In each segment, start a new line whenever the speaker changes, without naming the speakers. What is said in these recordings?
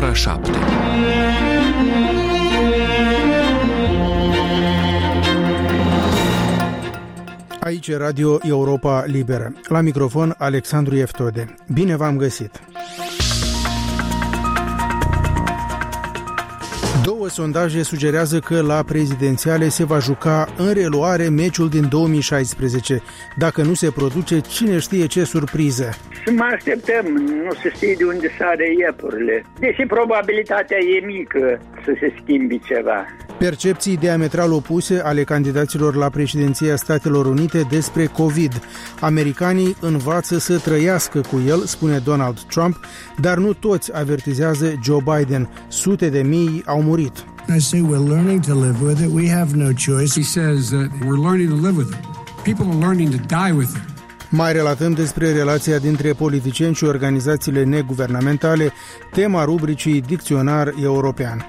ora 7.
Aici Radio Europa Liberă. La microfon Alexandru Eftode. Bine v-am găsit! Două sondaje sugerează că la prezidențiale se va juca în reluare meciul din 2016. Dacă nu se produce, cine știe ce surpriză.
Să mai așteptăm, nu se știe de unde sare iepurile. Deși probabilitatea e mică să se schimbi ceva.
Percepții diametral opuse ale candidaților la președinția Statelor Unite despre COVID. Americanii învață să trăiască cu el, spune Donald Trump, dar nu toți, avertizează Joe Biden. Sute de mii au murit.
I say we're learning to live with it. We have no choice.
He says that we're learning to live with it. People are learning to die with it.
Mai relatăm despre relația dintre politicieni și organizațiile neguvernamentale, tema rubricii Dicționar European.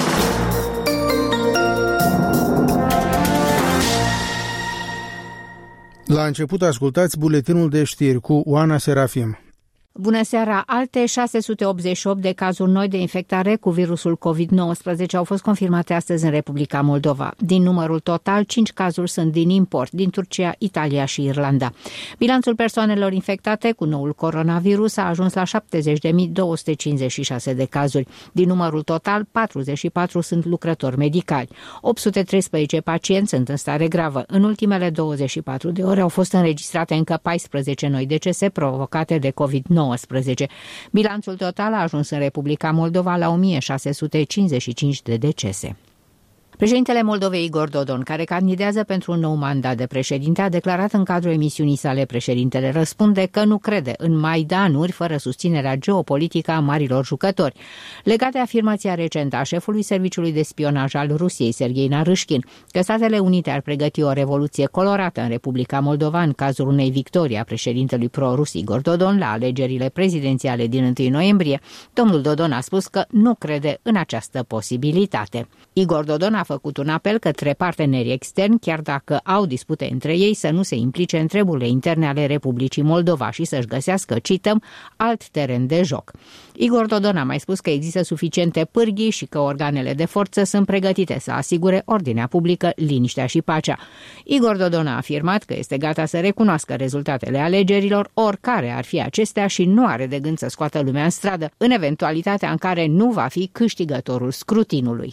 La început ascultați buletinul de știri cu Oana Serafim.
Bună seara! Alte 688 de cazuri noi de infectare cu virusul COVID-19 au fost confirmate astăzi în Republica Moldova. Din numărul total, 5 cazuri sunt din import, din Turcia, Italia și Irlanda. Bilanțul persoanelor infectate cu noul coronavirus a ajuns la 70.256 de cazuri. Din numărul total, 44 sunt lucrători medicali. 813 pacienți sunt în stare gravă. În ultimele 24 de ore au fost înregistrate încă 14 noi decese provocate de COVID-19. Bilanțul total a ajuns în Republica Moldova la 1655 de decese. Președintele Moldovei Igor Dodon, care candidează pentru un nou mandat de președinte, a declarat în cadrul emisiunii sale Președintele Răspunde că nu crede în maidanuri fără susținerea geopolitică a marilor jucători. Legat de afirmația recentă a șefului Serviciului de Spionaj al Rusiei, Serghei Narâșchin, că Statele Unite ar pregăti o revoluție colorată în Republica Moldova în cazul unei victorii a președintelui pro-rus Igor Dodon la alegerile prezidențiale din 1 noiembrie, domnul Dodon a spus că nu crede în această posibilitate. Igor Dodon a făcut un apel către partenerii externi, chiar dacă au dispute între ei, să nu se implice în treburile interne ale Republicii Moldova și să-și găsească, cităm, alt teren de joc. Igor Dodon a mai spus că există suficiente pârghii și că organele de forță sunt pregătite să asigure ordinea publică, liniștea și pacea. Igor Dodon a afirmat că este gata să recunoască rezultatele alegerilor, oricare ar fi acestea, și nu are de gând să scoată lumea în stradă, în eventualitatea în care nu va fi câștigătorul scrutinului.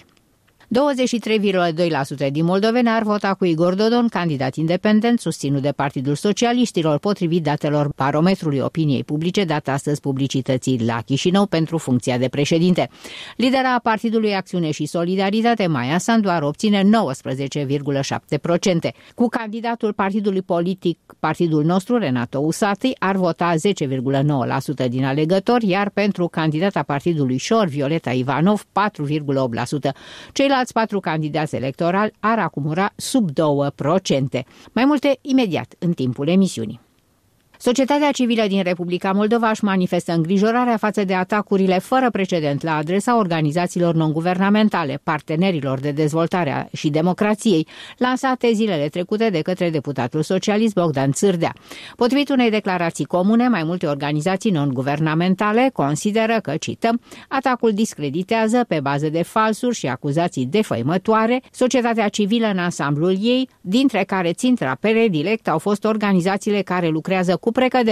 23,2% din moldoveni ar vota cu Igor Dodon, candidat independent susținut de Partidul Socialiștilor, potrivit datelor Barometrului Opiniei Publice dat astăzi publicității la Chișinău pentru funcția de președinte. Lidera Partidului Acțiune și Solidaritate, Maia Sandu, ar obține 19,7%. Cu candidatul partidului politic Partidul Nostru, Renato Usati, ar vota 10,9% din alegători, iar pentru candidata Partidului Șor, Violeta Ivanov, 4,8%. Ceilalți 4 candidați electorali ar acumula sub 2%. Mai multe imediat în timpul emisiunii. Societatea civilă din Republica Moldova își manifestă îngrijorarea față de atacurile fără precedent la adresa organizațiilor non-guvernamentale, partenerilor de dezvoltare și democrației, lansate zilele trecute de către deputatul socialist Bogdan Țârdea. Potrivit unei declarații comune, mai multe organizații non-guvernamentale consideră că, cităm, atacul discreditează pe bază de falsuri și acuzații defăimătoare societatea civilă în ansamblul ei, dintre care ținta predilect au fost organizațiile care lucrează cu precădere